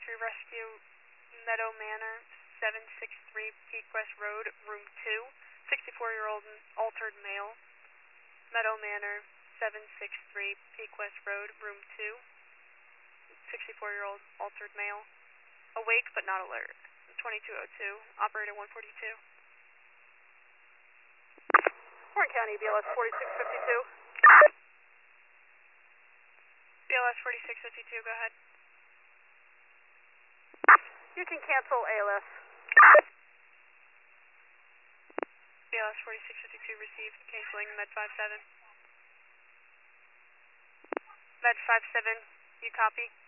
23 Rescue, Meadow Manor, 763 Peak West Road, room 2, 64-year-old altered male. Meadow Manor, 763 Peak West Road, room 2, 64-year-old altered male. Awake but not alert. 2202, operator 142. Warren County, BLS 4652. BLS 4652, go ahead. You can cancel ALS. BLS 4652 received, canceling Med 57. Med 57, you copy?